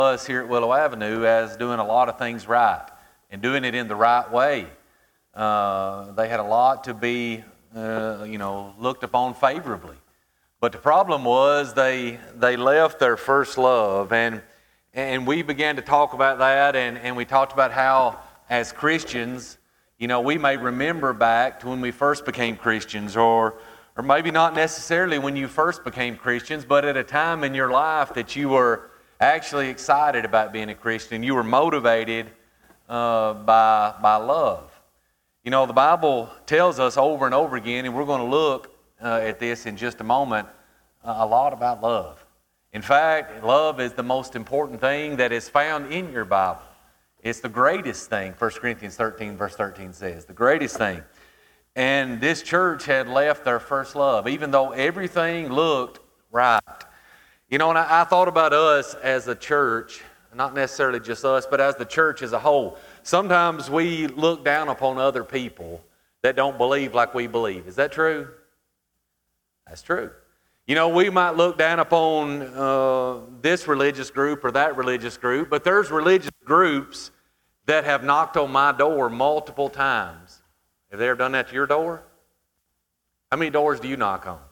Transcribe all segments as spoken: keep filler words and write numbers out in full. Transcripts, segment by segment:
us here at Willow Avenue as doing a lot of things right and doing it in the right way. Uh, they had a lot to be, uh, you know, looked upon favorably. But the problem was they they left their first love, and and we began to talk about that, and, and we talked about how as Christians, you know, we may remember back to when we first became Christians, or or maybe not necessarily when you first became Christians, but at a time in your life that you were actually excited about being a Christian. You were motivated uh, by by love. You know, the Bible tells us over and over again, and we're going to look uh, at this in just a moment, uh, a lot about love. In fact, love is the most important thing that is found in your Bible. It's the greatest thing, First Corinthians thirteen, verse thirteen says, the greatest thing. And this church had left their first love, even though everything looked right. You know, and I, I thought about us as a church, not necessarily just us, but as the church as a whole. Sometimes we look down upon other people that don't believe like we believe. Is that true? That's true. You know, we might look down upon uh, this religious group or that religious group, but there's religious groups that have knocked on my door multiple times. Have they ever done that to your door? How many doors do you knock on?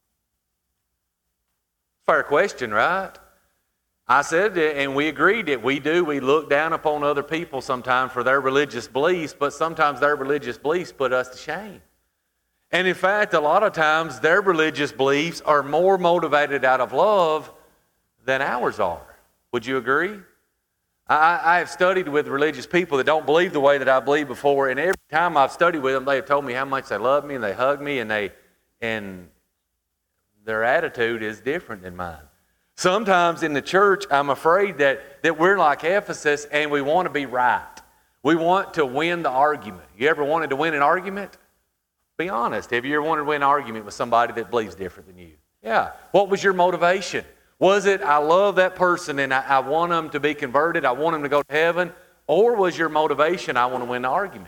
Fair question, right? I said, and we agreed that we do. We look down upon other people sometimes for their religious beliefs, but sometimes their religious beliefs put us to shame. And in fact, a lot of times their religious beliefs are more motivated out of love than ours are. Would you agree? I, I have studied with religious people that don't believe the way that I believe before, and every time I've studied with them, they have told me how much they love me, and they hug me, and they and their attitude is different than mine. Sometimes in the church, I'm afraid that, that we're like Ephesus, and we want to be right. We want to win the argument. You ever wanted to win an argument? Be honest. Have you ever wanted to win an argument with somebody that believes different than you? Yeah. What was your motivation? Was it, I love that person and I, I want them to be converted, I want them to go to heaven? Or was your motivation, I want to win the argument?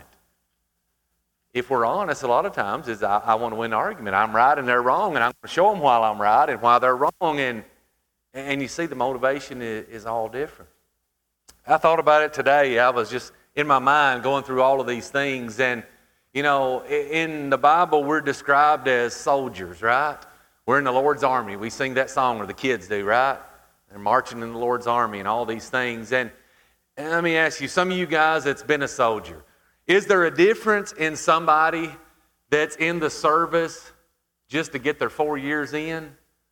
If we're honest, a lot of times is I, I want to win the argument. I'm right and they're wrong, and I'm going to show them why I'm right and why they're wrong. And, and you see the motivation is, is all different. I thought about it today. I was just in my mind going through all of these things. And, you know, in the Bible, we're described as soldiers, right? We're in the Lord's army. We sing that song, or the kids do, right? They're marching in the Lord's army and all these things. And, and let me ask you, some of you guys that's been a soldier, is there a difference in somebody that's in the service just to get their four years in,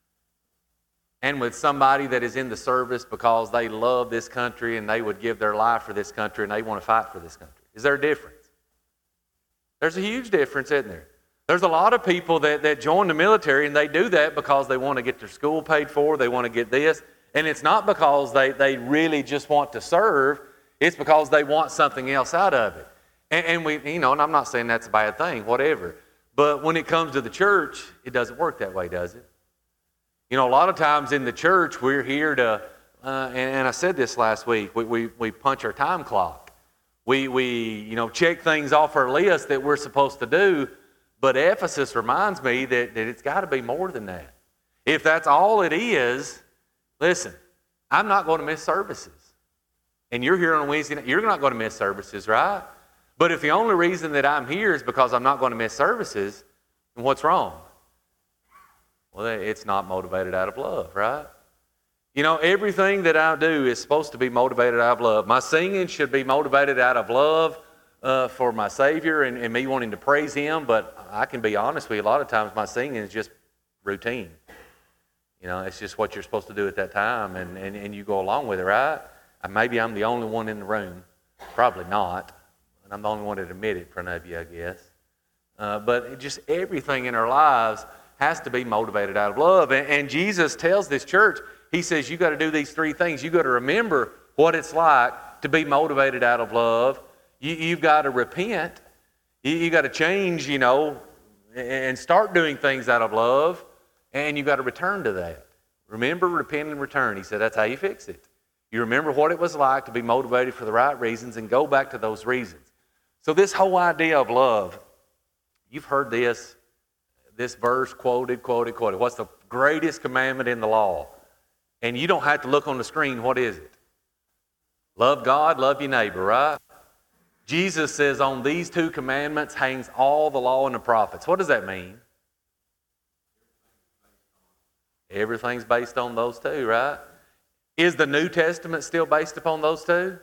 and with somebody that is in the service because they love this country and they would give their life for this country and they want to fight for this country? Is there a difference? There's a huge difference, isn't there? There's a lot of people that, that join the military, and they do that because they want to get their school paid for, they want to get this, and it's not because they, they really just want to serve, it's because they want something else out of it. And, and we, you know, and I'm not saying that's a bad thing, whatever, but when it comes to the church, it doesn't work that way, does it? You know, a lot of times in the church, we're here to, uh, and, and I said this last week, we, we, we punch our time clock. We, we, you know, check things off our list that we're supposed to do. But Ephesus reminds me that, that it's got to be more than that. If that's all it is, listen, I'm not going to miss services. And you're here on Wednesday night, you're not going to miss services, right? But if the only reason that I'm here is because I'm not going to miss services, then what's wrong? Well, it's not motivated out of love, right? You know, everything that I do is supposed to be motivated out of love. My singing should be motivated out of love uh, for my Savior and, and me wanting to praise Him, but I can be honest with you, a lot of times my singing is just routine. You know, it's just what you're supposed to do at that time, and, and, and you go along with it, right? And maybe I'm the only one in the room. Probably not. And I'm the only one that admit it in front of you, I guess. Uh, but it just everything in our lives has to be motivated out of love. And, and Jesus tells this church, He says, you got to do these three things. You got to remember what it's like to be motivated out of love. You, you've got to repent. You, you got to change, you know, and start doing things out of love. And you got to return to that. Remember, repent, and return. He said that's how you fix it. You remember what it was like to be motivated for the right reasons and go back to those reasons. So this whole idea of love, you've heard this, this verse quoted, quoted, quoted. What's the greatest commandment in the law? And you don't have to look on the screen. What is it? Love God, love your neighbor, right? Jesus says on these two commandments hangs all the law and the prophets. What does that mean? Everything's based on those two, right? Is the New Testament still based upon those two?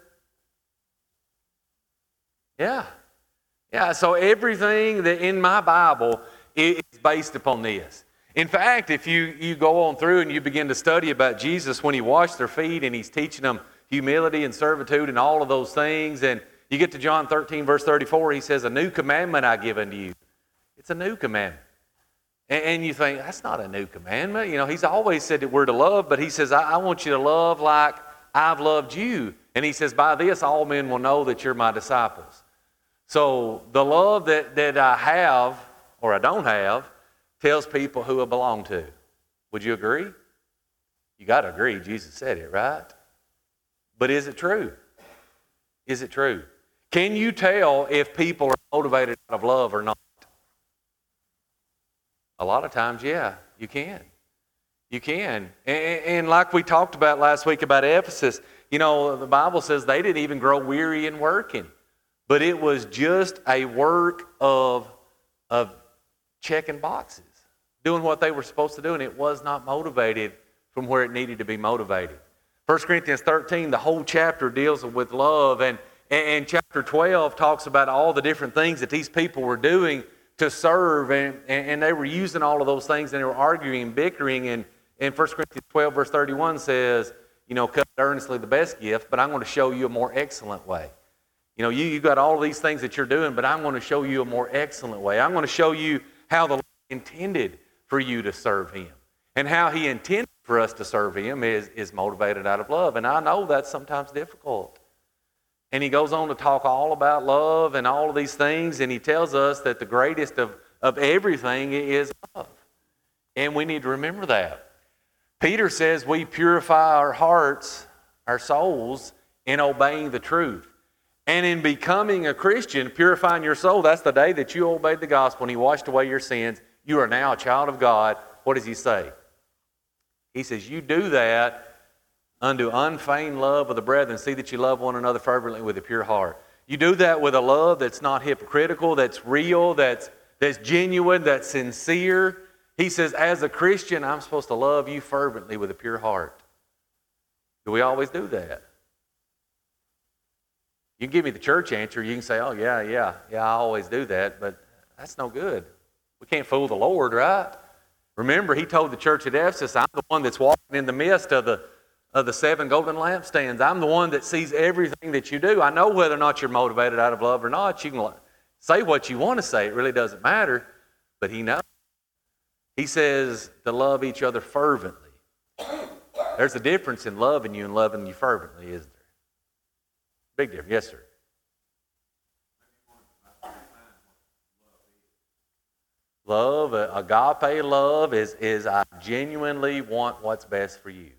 Yeah. Yeah, so everything that in my Bible is based upon this. In fact, if you, you go on through and you begin to study about Jesus when he washed their feet and he's teaching them humility and servitude and all of those things, and you get to John thirteen, verse thirty-four, he says, a new commandment I give unto you. It's a new commandment. And, and you think, that's not a new commandment. You know, he's always said that we're to love, but he says, I, I want you to love like I've loved you. And he says, by this all men will know that you're my disciples. So the love that, that I have, or I don't have, tells people who I belong to. Would you agree? You got to agree. Jesus said it, right? But is it true? Is it true? Can you tell if people are motivated out of love or not? A lot of times, yeah, you can. You can. And, and like we talked about last week about Ephesus, you know, the Bible says they didn't even grow weary in working. But it was just a work of, of checking boxes, doing what they were supposed to do, and it was not motivated from where it needed to be motivated. First Corinthians thirteen, the whole chapter deals with love, and, and chapter twelve talks about all the different things that these people were doing to serve, and, and they were using all of those things, and they were arguing and bickering, and, and First Corinthians twelve, verse thirty-one says, you know, covet earnestly the best gift, but I'm going to show you a more excellent way. You know, you, you got all of these things that you're doing, but I'm going to show you a more excellent way. I'm going to show you how the Lord intended for you to serve him. And how he intended for us to serve him is, is motivated out of love. And I know that's sometimes difficult. And he goes on to talk all about love and all of these things, and he tells us that the greatest of, of everything is love. And we need to remember that. Peter says we purify our hearts, our souls, in obeying the truth. And in becoming a Christian, purifying your soul, that's the day that you obeyed the gospel and he washed away your sins. You are now a child of God. What does he say? He says, you do that unto unfeigned love of the brethren. See that you love one another fervently with a pure heart. You do that with a love that's not hypocritical, that's real, that's, that's genuine, that's sincere. He says, as a Christian, I'm supposed to love you fervently with a pure heart. Do we always do that? You can give me the church answer. You can say, oh, yeah, yeah, yeah, I always do that. But that's no good. We can't fool the Lord, right? Remember, he told the church at Ephesus, I'm the one that's walking in the midst of the, of the seven golden lampstands. I'm the one that sees everything that you do. I know whether or not you're motivated out of love or not. You can say what you want to say. It really doesn't matter. But he knows. He says to love each other fervently. There's a difference in loving you and loving you fervently, isn't there? Big difference. Yes, sir. Love, uh, agape love is, is I genuinely want what's best for you.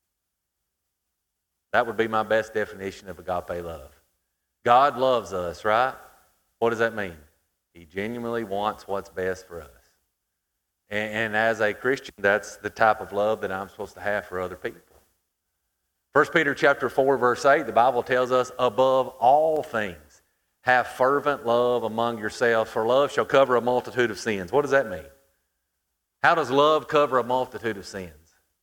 That would be my best definition of agape love. God loves us, right? What does that mean? He genuinely wants what's best for us. And, and as a Christian, that's the type of love that I'm supposed to have for other people. First Peter chapter four, verse eight, the Bible tells us, above all things, have fervent love among yourselves, for love shall cover a multitude of sins. What does that mean? How does love cover a multitude of sins?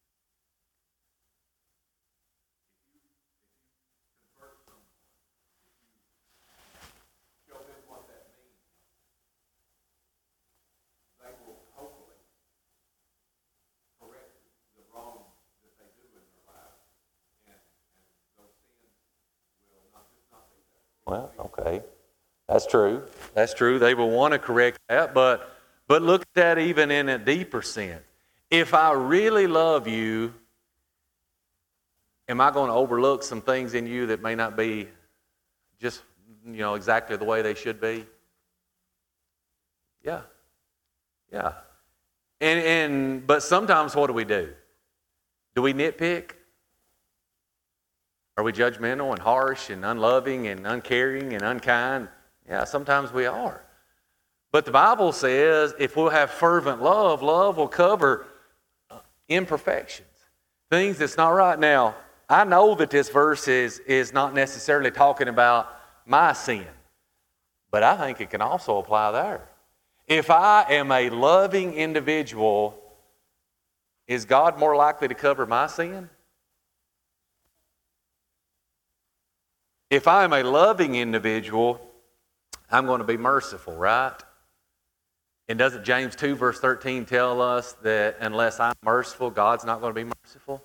Well, okay. That's true. That's true. They will want to correct that, but but look at that even in a deeper sense. If I really love you, am I going to overlook some things in you that may not be just, you know, exactly the way they should be? Yeah. Yeah. And and but sometimes what do we do? Do we nitpick? Are we judgmental and harsh and unloving and uncaring and unkind? Yeah, sometimes we are. But the Bible says if we'll have fervent love, love will cover imperfections, things that's not right. Now, I know that this verse is, is not necessarily talking about my sin, but I think it can also apply there. If I am a loving individual, is God more likely to cover my sin? If I am a loving individual, I'm going to be merciful, right? And doesn't James two verse thirteen tell us that unless I'm merciful, God's not going to be merciful?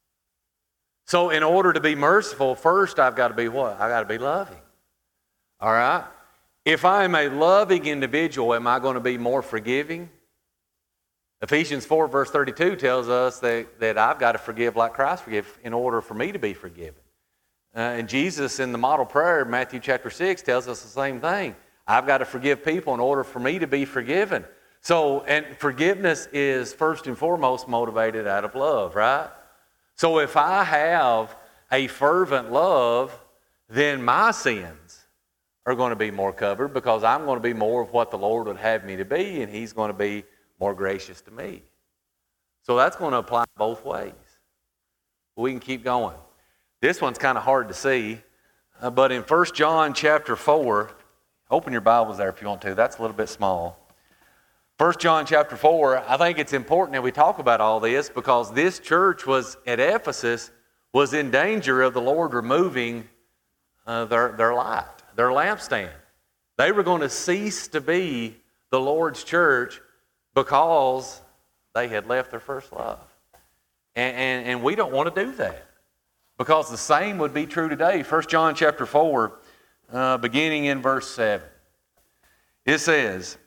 So in order to be merciful, first I've got to be what? I've got to be loving. All right? If I'm a loving individual, am I going to be more forgiving? Ephesians four verse thirty-two tells us that, that I've got to forgive like Christ forgave in order for me to be forgiven. Uh, and Jesus in the model prayer, Matthew chapter six, tells us the same thing. I've got to forgive people in order for me to be forgiven. So, and forgiveness is first and foremost motivated out of love, right? So if I have a fervent love, then my sins are going to be more covered because I'm going to be more of what the Lord would have me to be, and He's going to be more gracious to me. So that's going to apply both ways. We can keep going. This one's kind of hard to see, uh, but in First John chapter four, open your Bibles there if you want to. That's a little bit small. First John chapter four, I think it's important that we talk about all this because this church was at Ephesus was in danger of the Lord removing uh, their, their light, their lampstand. They were going to cease to be the Lord's church because they had left their first love. And, and, and we don't want to do that because the same would be true today. First John chapter four, uh, beginning in verse seven. It says,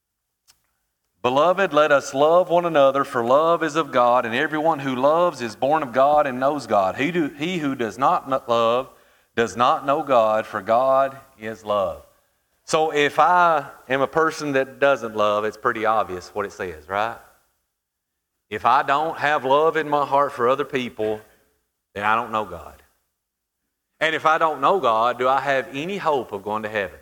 "Beloved, let us love one another, for love is of God, and everyone who loves is born of God and knows God. He, do, he who does not love does not know God, for God is love." So if I am a person that doesn't love, it's pretty obvious what it says, right? If I don't have love in my heart for other people, then I don't know God. And if I don't know God, do I have any hope of going to heaven?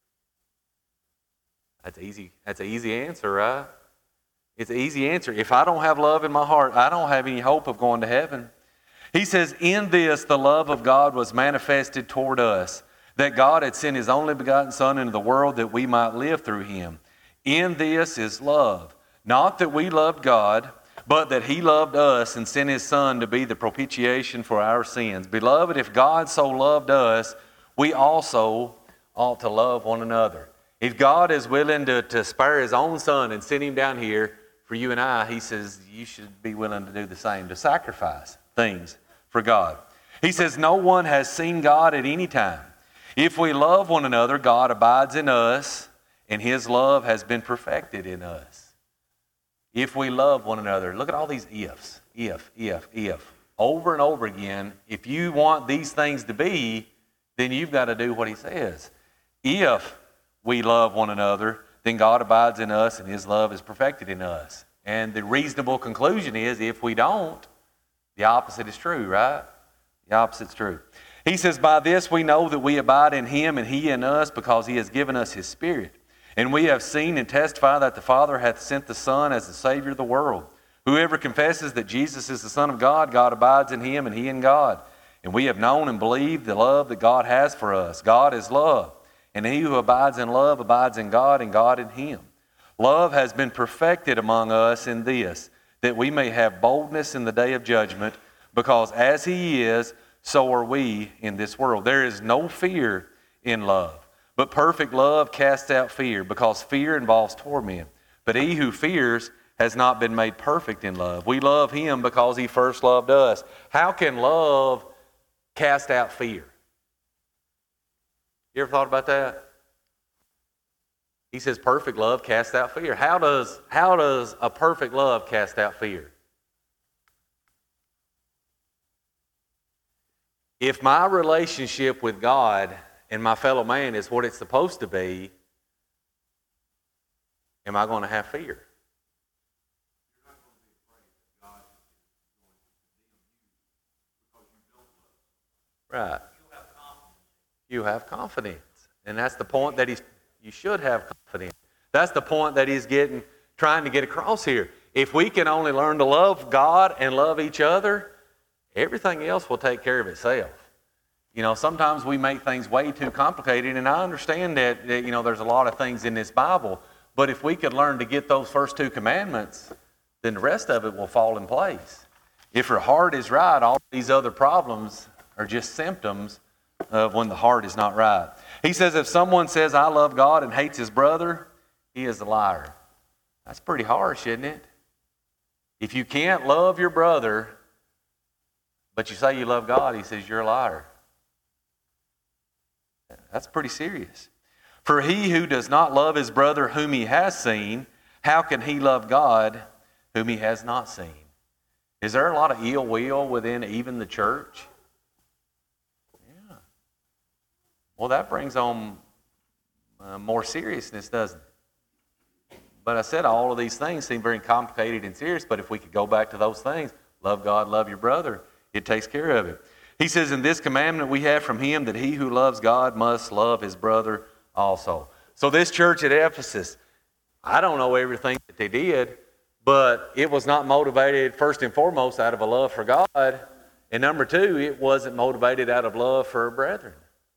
That's easy. That's an easy answer, right? It's an easy answer. If I don't have love in my heart, I don't have any hope of going to heaven. He says, "In this the love of God was manifested toward us, that God had sent His only begotten Son into the world that we might live through Him. In this is love, not that we loved God, but that He loved us and sent His Son to be the propitiation for our sins. Beloved, if God so loved us, we also ought to love one another." If God is willing to, to spare His own Son and send Him down here for you and I, He says you should be willing to do the same, to sacrifice things for God. He says no one has seen God at any time. If we love one another, God abides in us, and His love has been perfected in us. If we love one another, look at all these ifs, if, if, if, over and over again. If you want these things to be, then you've got to do what He says. If we love one another, then God abides in us and His love is perfected in us. And the reasonable conclusion is if we don't, the opposite is true, right? The opposite's true. He says, "By this we know that we abide in Him and He in us, because He has given us His Spirit. And we have seen and testify that the Father hath sent the Son as the Savior of the world. Whoever confesses that Jesus is the Son of God, God abides in Him and He in God. And we have known and believed the love that God has for us. God is love. And he who abides in love abides in God, and God in him. Love has been perfected among us in this, that we may have boldness in the day of judgment, because as He is, so are we in this world. There is no fear in love, but perfect love casts out fear, because fear involves torment. But he who fears has not been made perfect in love. We love Him because He first loved us." How can love cast out fear? You ever thought about that? He says perfect love casts out fear. How does, how does a perfect love cast out fear? If my relationship with God and my fellow man is what it's supposed to be, am I going to have fear? Right. You have confidence. And that's the point that he's, you should have confidence. That's the point that he's getting, trying to get across here. If we can only learn to love God and love each other, everything else will take care of itself. You know, sometimes we make things way too complicated, and I understand that, that, you know, there's a lot of things in this Bible, but if we could learn to get those first two commandments, then the rest of it will fall in place. If your heart is right, all these other problems are just symptoms of when the heart is not right. He says, if someone says, I love God and hates his brother, he is a liar. That's pretty harsh, isn't it? If you can't love your brother, but you say you love God, he says, you're a liar. That's pretty serious. For he who does not love his brother whom he has seen, how can he love God whom he has not seen? Is there a lot of ill will within even the church? Yeah. Well, that brings on uh, more seriousness, doesn't it? But I said all of these things seem very complicated and serious, but if we could go back to those things, love God, love your brother, it takes care of it. He says, in this commandment we have from him that he who loves God must love his brother also. So this church at Ephesus, I don't know everything that they did, but it was not motivated first and foremost out of a love for God. And number two, it wasn't motivated out of love for brethren.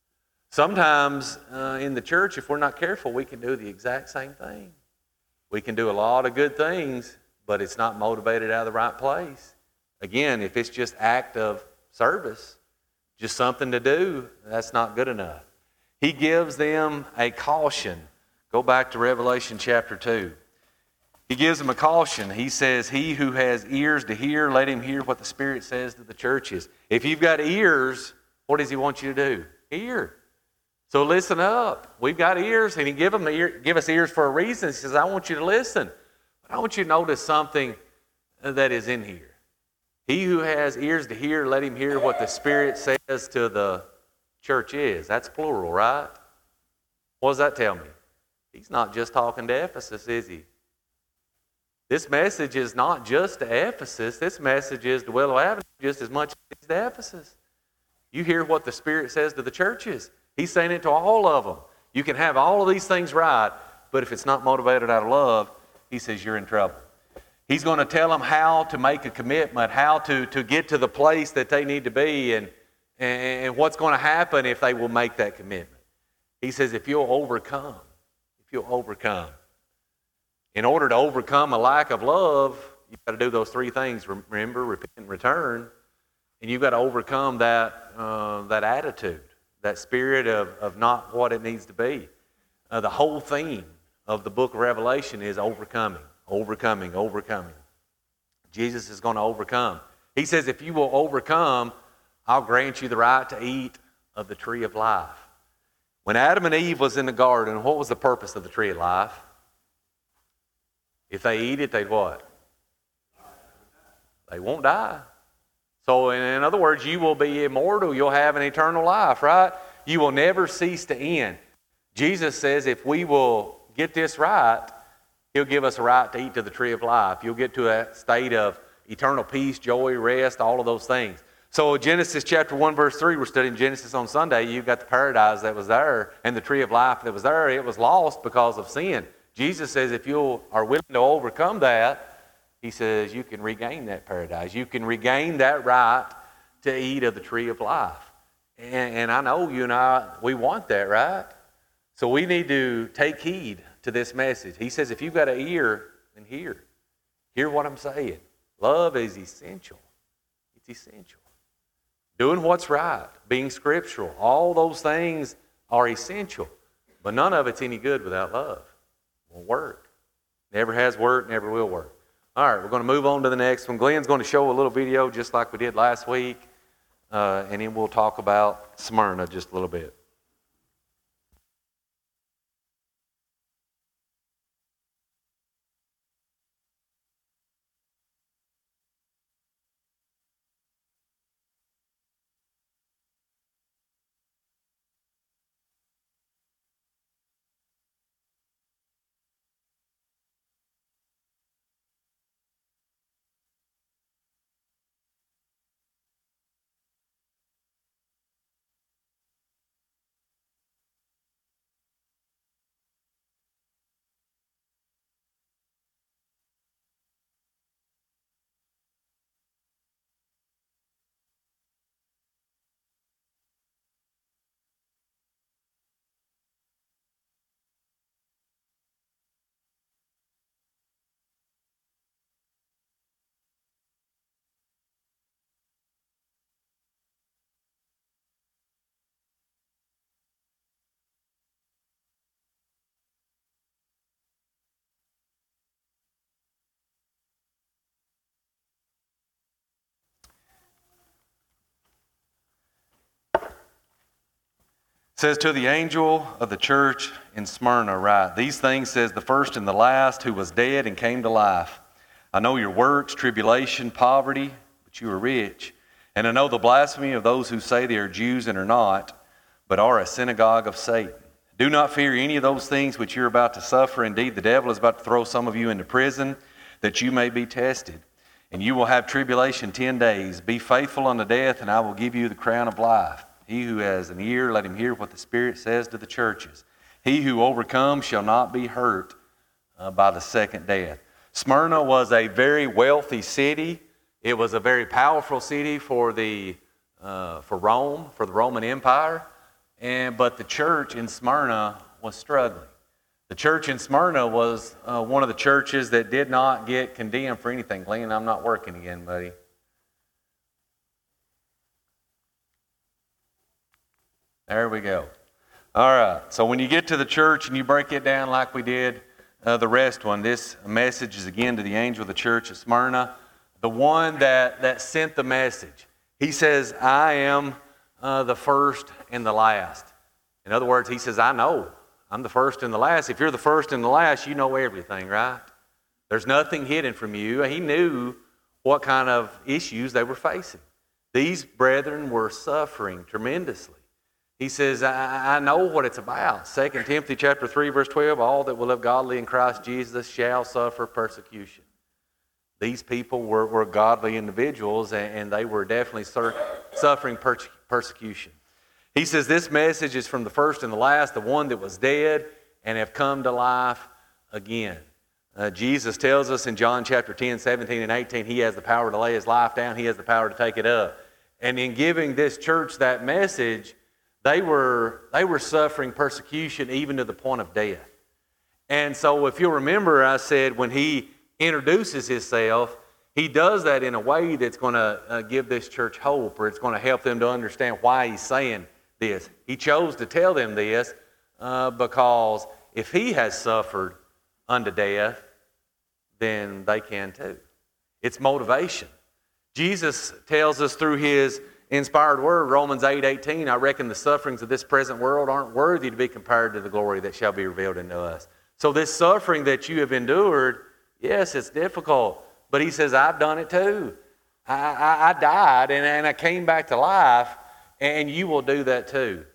Sometimes uh, in the church, if we're not careful, we can do the exact same thing. We can do a lot of good things, but it's not motivated out of the right place. Again, if it's just act of service, just something to do, that's not good enough. He gives them a caution. Go back to Revelation chapter two. He gives them a caution. He says, he who has ears to hear, let him hear what the Spirit says to the churches. If you've got ears, what does he want you to do? Hear. So listen up. We've got ears, and he give, them the ear, give us ears for a reason. He says, I want you to listen. But I want you to notice something that is in here. He who has ears to hear, let him hear what the Spirit says to the church is. That's plural, right? What does that tell me? He's not just talking to Ephesus, is he? This message is not just to Ephesus. This message is to Willow Avenue just as much as it is to Ephesus. You hear what the Spirit says to the churches. He's saying it to all of them. You can have all of these things right, but if it's not motivated out of love, he says you're in trouble. He's going to tell them how to make a commitment, how to, to get to the place that they need to be, and, and what's going to happen if they will make that commitment. He says if you'll overcome, if you'll overcome. In order to overcome a lack of love, you've got to do those three things. Remember, repent, and return. And you've got to overcome that, uh, that attitude, that spirit of, of not what it needs to be. Uh, the whole theme of the book of Revelation is overcoming. Overcoming, overcoming. Jesus is going to overcome. He says, if you will overcome, I'll grant you the right to eat of the tree of life. When Adam and Eve was in the garden, what was the purpose of the tree of life? If they eat it, they'd what? They won't die. So in, in other words, you will be immortal. You'll have an eternal life, right? You will never cease to end. Jesus says if we will get this right, He'll give us a right to eat to the tree of life. You'll get to a state of eternal peace, joy, rest, all of those things. So Genesis chapter one, verse three, we're studying Genesis on Sunday. You've got the paradise that was there and the tree of life that was there. It was lost because of sin. Jesus says if you are willing to overcome that, he says you can regain that paradise. You can regain that right to eat of the tree of life. And, and I know you and I, we want that, right? So we need to take heed to this message. He says if you've got an ear, then hear. Hear what I'm saying. Love is essential. It's essential. Doing what's right, being scriptural, all those things are essential. But none of it's any good without love. It won't work. Never has worked, never will work. All right, we're going to move on to the next one. Glenn's going to show a little video just like we did last week. Uh, and then we'll talk about Smyrna just a little bit. It says, to the angel of the church in Smyrna write, these things says the first and the last, who was dead and came to life. I know your works, tribulation, poverty, but you are rich. And I know the blasphemy of those who say they are Jews and are not, but are a synagogue of Satan. Do not fear any of those things which you're about to suffer. Indeed, the devil is about to throw some of you into prison, that you may be tested. And you will have tribulation ten days. Be faithful unto death, and I will give you the crown of life. He who has an ear, let him hear what the Spirit says to the churches. He who overcomes shall not be hurt uh, by the second death. Smyrna was a very wealthy city. It was a very powerful city for the uh, for Rome, for the Roman Empire. And but the church in Smyrna was struggling. The church in Smyrna was uh, one of the churches that did not get condemned for anything. Glenn, I'm not working again, buddy. There we go. All right. So when you get to the church and you break it down like we did uh, the rest one, this message is again to the angel of the church at Smyrna, the one that, that sent the message. He says, I am uh, the first and the last. In other words, he says, I know. I'm the first and the last. If you're the first and the last, you know everything, right? There's nothing hidden from you. He knew what kind of issues they were facing. These brethren were suffering tremendously. He says, I, I know what it's about. Second Timothy chapter three, verse twelve, all that will live godly in Christ Jesus shall suffer persecution. These people were, were godly individuals, and, and they were definitely sur- suffering per- persecution. He says, this message is from the first and the last, the one that was dead and have come to life again. Uh, Jesus tells us in John chapter ten, seventeen, and eighteen, he has the power to lay his life down. He has the power to take it up. And in giving this church that message, They were, they were suffering persecution even to the point of death. And so if you'll remember, I said when he introduces himself, he does that in a way that's going to uh, give this church hope, or it's going to help them to understand why he's saying this. He chose to tell them this uh, because if he has suffered unto death, then they can too. It's motivation. Jesus tells us through his inspired word, Romans eight eighteen, I reckon the sufferings of this present world aren't worthy to be compared to the glory that shall be revealed into us. So this suffering that you have endured, yes, it's difficult, but he says, I've done it too. I, I, I died and, and I came back to life, and you will do that too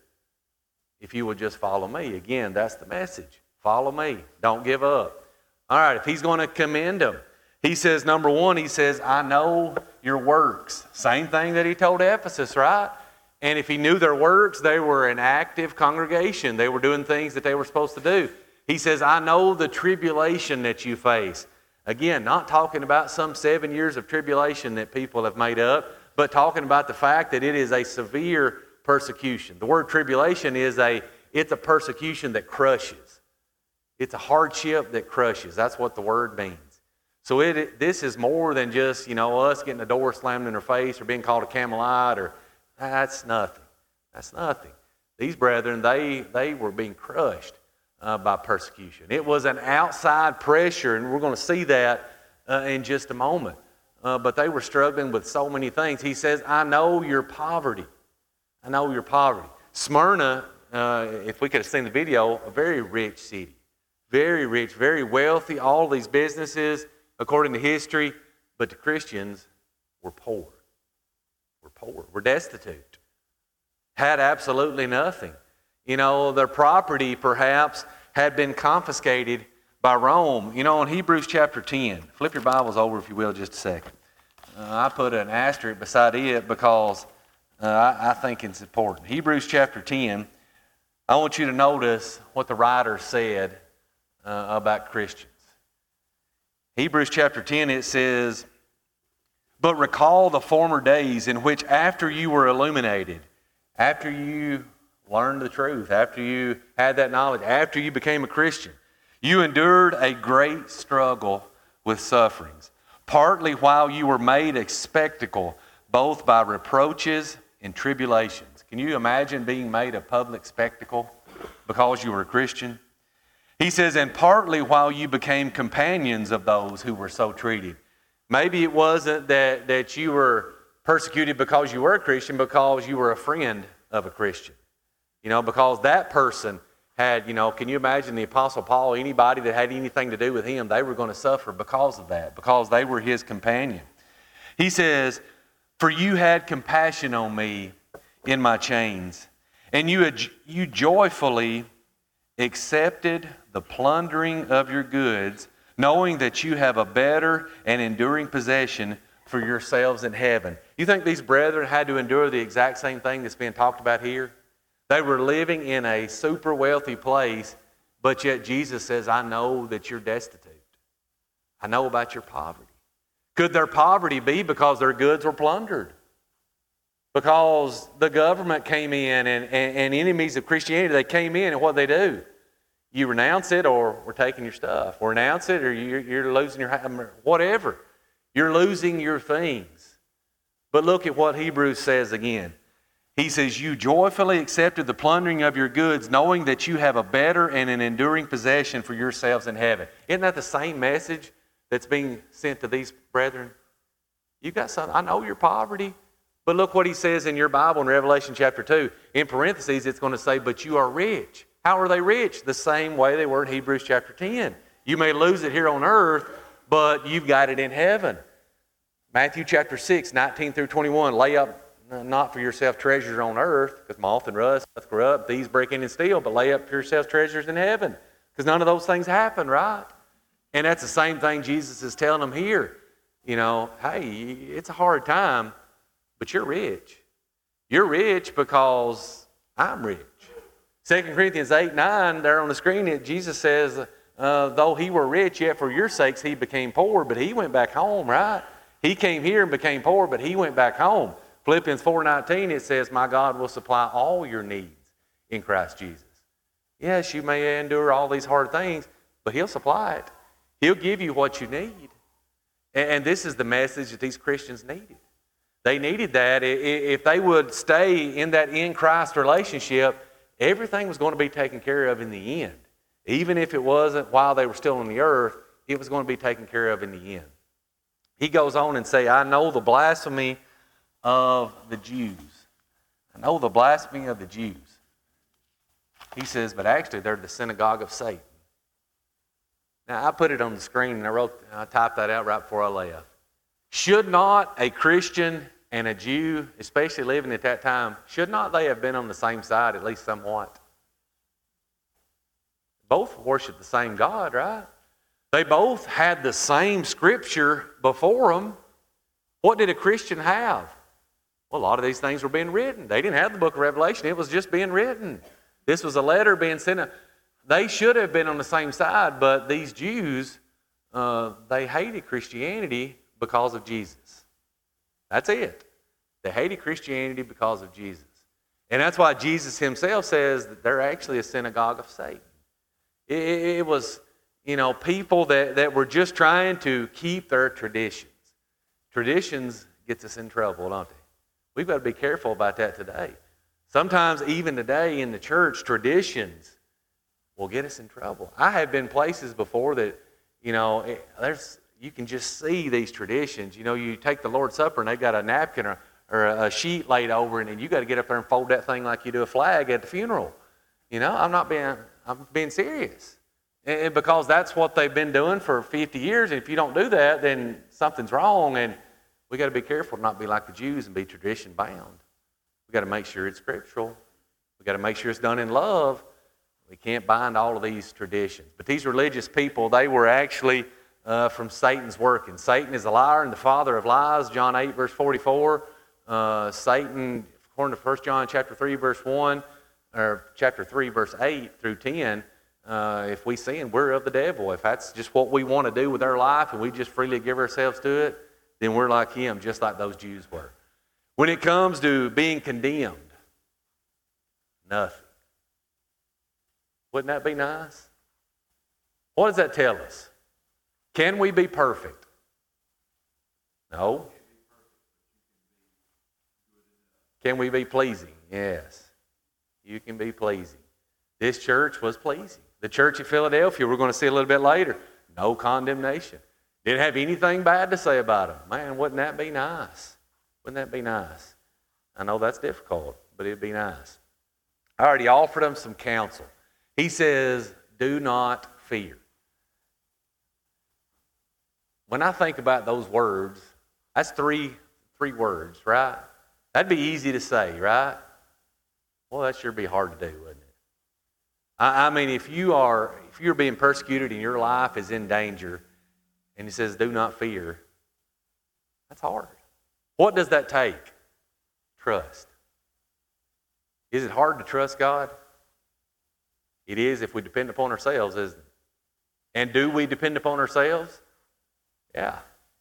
if you will just follow me. Again, that's the message. Follow me. Don't give up. All right, if he's going to commend them, he says, number one, he says, I know your works. Same thing that he told Ephesus, right? And if he knew their works, they were an active congregation. They were doing things that they were supposed to do. He says, I know the tribulation that you face. Again, not talking about some seven years of tribulation that people have made up, but talking about the fact that it is a severe persecution. The word tribulation is a, it's a persecution that crushes. It's a hardship that crushes. That's what the word means. So it, it, this is more than just, you know, us getting a door slammed in our face or being called a Camelite, or that's nothing. That's nothing. These brethren, they, they were being crushed uh, by persecution. It was an outside pressure, and we're going to see that uh, in just a moment. Uh, but they were struggling with so many things. He says, I know your poverty. I know your poverty. Smyrna, uh, if we could have seen the video, a very rich city. Very rich, very wealthy, all these businesses, according to history, but the Christians were poor. Were poor, were destitute, had absolutely nothing. You know, their property perhaps had been confiscated by Rome. You know, in Hebrews chapter ten, flip your Bibles over if you will just a second. Uh, I put an asterisk beside it because uh, I, I think it's important. Hebrews chapter ten, I want you to notice what the writer said uh, about Christians. Hebrews chapter ten, it says, but recall the former days in which after you were illuminated, after you learned the truth, after you had that knowledge, after you became a Christian, you endured a great struggle with sufferings, partly while you were made a spectacle, both by reproaches and tribulations. Can you imagine being made a public spectacle because you were a Christian? He says, and partly while you became companions of those who were so treated. Maybe it wasn't that, that you were persecuted because you were a Christian, because you were a friend of a Christian. You know, because that person had, you know, can you imagine the Apostle Paul, anybody that had anything to do with him, they were going to suffer because of that, because they were his companion. He says, "For you had compassion on me in my chains, and you, had, you joyfully accepted the plundering of your goods, knowing that you have a better and enduring possession for yourselves in heaven." You think these brethren had to endure the exact same thing that's being talked about here? They were living in a super wealthy place, but yet Jesus says, "I know that you're destitute. I know about your poverty." Could their poverty be because their goods were plundered? Because the government came in and, and, and enemies of Christianity, they came in and what they do? You renounce it or we're taking your stuff. Or renounce it or you're, you're losing your, whatever. You're losing your things. But look at what Hebrews says again. He says, "You joyfully accepted the plundering of your goods, knowing that you have a better and an enduring possession for yourselves in heaven." Isn't that the same message that's being sent to these brethren? You got something. I know your poverty. But look what he says in your Bible in Revelation chapter two. In parentheses, it's going to say, "But you are rich." How are they rich? The same way they were in Hebrews chapter ten. You may lose it here on earth, but you've got it in heaven. Matthew chapter six, nineteen through twenty-one. "Lay up not for yourself treasures on earth, because moth and rust doth corrupt, thieves break in and steal, but lay up for yourselves treasures in heaven." Because none of those things happen, right? And that's the same thing Jesus is telling them here. You know, hey, it's a hard time, but you're rich. You're rich because I'm rich. Second Corinthians eight, nine, there on the screen, Jesus says, uh, "Though he were rich, yet for your sakes he became poor," but he went back home, right? He came here and became poor, but he went back home. Philippians four nineteen, it says, "My God will supply all your needs in Christ Jesus." Yes, you may endure all these hard things, but he'll supply it. He'll give you what you need. And this is the message that these Christians needed. They needed that. If they would stay in that in Christ relationship, everything was going to be taken care of in the end. Even if it wasn't while they were still on the earth, it was going to be taken care of in the end. He goes on and say, "I know the blasphemy of the Jews." I know the blasphemy of the Jews. He says, but actually they're the synagogue of Satan. Now I put it on the screen and I wrote, I typed that out right before I left. Should not a Christian and a Jew, especially living at that time, should not they have been on the same side at least somewhat? Both worship the same God, right? They both had the same scripture before them. What did a Christian have? Well, a lot of these things were being written. They didn't have the book of Revelation. It was just being written. This was a letter being sent. They should have been on the same side, but these Jews, uh, they hated Christianity because of Jesus. That's it. They hated Christianity because of Jesus. And that's why Jesus himself says that they're actually a synagogue of Satan. It, it, it was, you know, people that, that were just trying to keep their traditions. Traditions gets us in trouble, don't they? We've got to be careful about that today. Sometimes even today in the church, traditions will get us in trouble. I have been places before that, you know, it, there's you can just see these traditions. You know, you take the Lord's Supper and they've got a napkin or, or a sheet laid over it, and you got to get up there and fold that thing like you do a flag at the funeral. You know, I'm not being, I'm being serious. And because that's what they've been doing for fifty years, and if you don't do that, then something's wrong, and we got to be careful to not be like the Jews and be tradition bound. We got to make sure it's scriptural. We got to make sure it's done in love. We can't bind all of these traditions. But these religious people, they were actually uh, from Satan's working. Satan is a liar and the father of lies. John eight, verse forty-four. Uh, Satan, according to First John chapter three, verse one, or chapter three, verse eight through ten, uh, if we sin, we're of the devil. If that's just what we want to do with our life and we just freely give ourselves to it, then we're like him, just like those Jews were. When it comes to being condemned, nothing. Wouldn't that be nice? What does that tell us? Can we be perfect? No. Can we be pleasing? Yes. You can be pleasing. This church was pleasing. The church at Philadelphia, we're going to see a little bit later, no condemnation. Didn't have anything bad to say about them. Man, wouldn't that be nice? Wouldn't that be nice? I know that's difficult, but it'd be nice. I already offered them some counsel. He says, do not fear. When I think about those words, that's three, three words, right? That'd be easy to say, right? Well, that sure be hard to do, wouldn't it? I, I mean, if you are, if you're being persecuted and your life is in danger, and he says, do not fear, that's hard. What does that take? Trust. Is it hard to trust God? It is if we depend upon ourselves, isn't it? And do we depend upon ourselves? Yeah,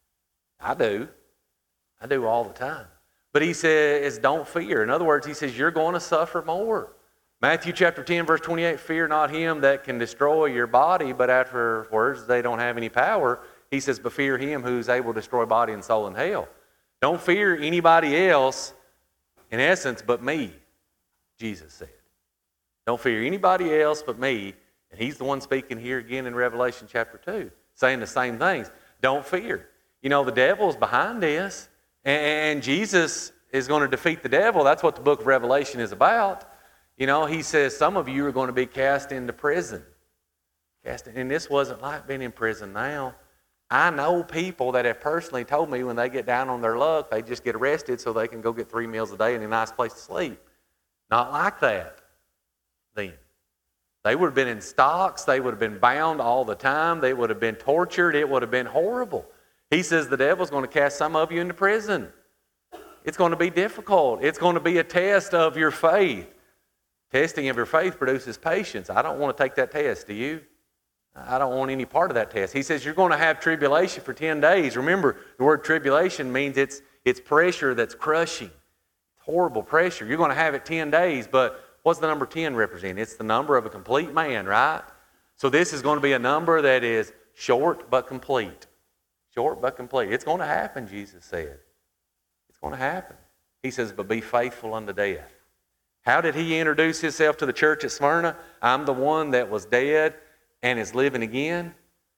I do. I do all the time. But he says, don't fear. In other words, he says, you're going to suffer more. Matthew chapter ten, verse twenty-eight, fear not him that can destroy your body, but afterwards they don't have any power. He says, but fear him who's able to destroy body and soul in hell. Don't fear anybody else, in essence, but me, Jesus said. Don't fear anybody else but me. And he's the one speaking here again in Revelation chapter two, saying the same things. Don't fear. You know, the devil's behind this, and Jesus is going to defeat the devil. That's what the book of Revelation is about. You know, he says some of you are going to be cast into prison. Cast in, and this wasn't like being in prison now. I know people that have personally told me when they get down on their luck, they just get arrested so they can go get three meals a day and a nice place to sleep. Not like that then. They would have been in stocks. They would have been bound all the time. They would have been tortured. It would have been horrible. He says the devil's going to cast some of you into prison. It's going to be difficult. It's going to be a test of your faith. Testing of your faith produces patience. I don't want to take that test, do you? I don't want any part of that test. He says you're going to have tribulation for ten days. Remember, the word tribulation means it's, it's pressure that's crushing. It's horrible pressure. You're going to have it ten days, but what's the number ten represent? It's the number of a complete man, right? So this is going to be a number that is short but complete. Short but complete. It's going to happen, Jesus said. It's going to happen. He says, but be faithful unto death. How did he introduce himself to the church at Smyrna? I'm the one that was dead and is living again.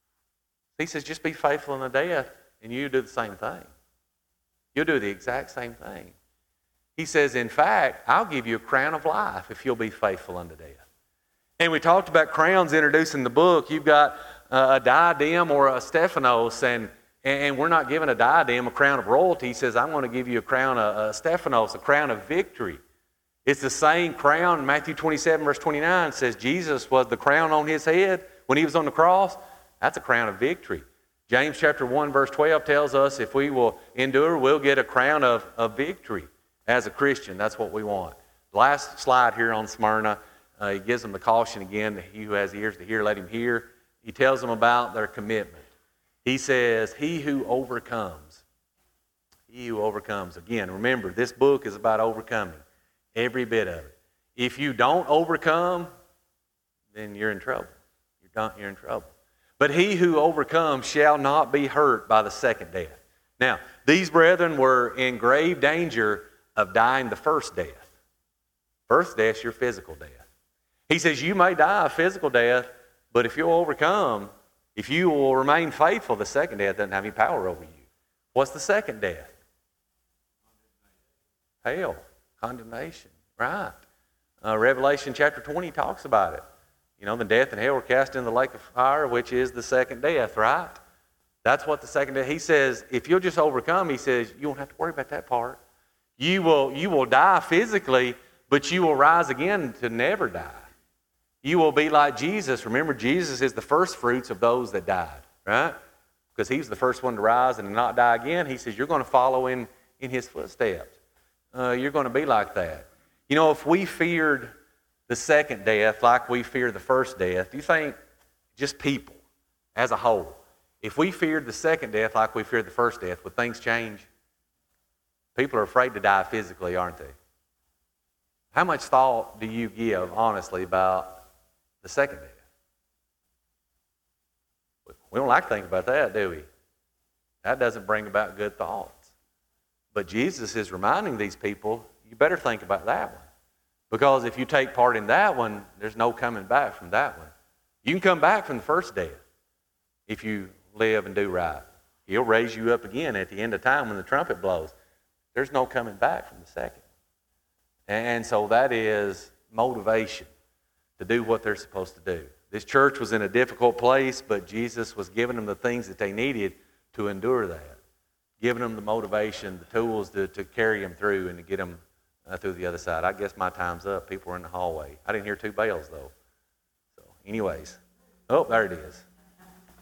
He says, just be faithful unto death, and you do the same thing. You'll do the exact same thing. He says, in fact, I'll give you a crown of life if you'll be faithful unto death. And we talked about crowns introducing the book. You've got uh, a diadem or a Stephanos, and, and we're not giving a diadem a crown of royalty. He says, I'm going to give you a crown of a Stephanos, a crown of victory. It's the same crown. Matthew twenty-seven, verse twenty-nine says Jesus was the crown on his head when he was on the cross. That's a crown of victory. James chapter one, verse twelve tells us if we will endure, we'll get a crown of, of victory. As a Christian, that's what we want. The last slide here on Smyrna, uh, he gives them the caution again, he who has ears to hear, let him hear. He tells them about their commitment. He says, he who overcomes, he who overcomes. Again, remember, this book is about overcoming, every bit of it. If you don't overcome, then you're in trouble. You're, done, you're in trouble. But he who overcomes shall not be hurt by the second death. Now, these brethren were in grave danger of dying the first death. First death is your physical death. He says you may die a physical death, but if you'll overcome, if you will remain faithful, the second death doesn't have any power over you. What's the second death? Hell, condemnation, right. Uh, Revelation chapter twenty talks about it. You know, the death and hell were cast in the lake of fire, which is the second death, right? That's what the second death, he says, if you'll just overcome, he says, you won't have to worry about that part. You will, you will die physically, but you will rise again to never die. You will be like Jesus. Remember, Jesus is the first fruits of those that died, right? Because he's the first one to rise and not die again. He says, you're going to follow in, in his footsteps. Uh, you're going to be like that. You know, if we feared the second death like we fear the first death, do you think just people as a whole, if we feared the second death like we feared the first death, would things change? People are afraid to die physically, aren't they? How much thought do you give, honestly, about the second death? We don't like to think about that, do we? That doesn't bring about good thoughts. But Jesus is reminding these people, you better think about that one. Because if you take part in that one, there's no coming back from that one. You can come back from the first death if you live and do right. He'll raise you up again at the end of time when the trumpet blows. There's no coming back from the second. And so that is motivation to do what they're supposed to do. This church was in a difficult place, but Jesus was giving them the things that they needed to endure that, giving them the motivation, the tools to, to carry them through and to get them uh, through the other side. I guess my time's up. People were in the hallway. I didn't hear two bells, though. So anyways, oh, there it is.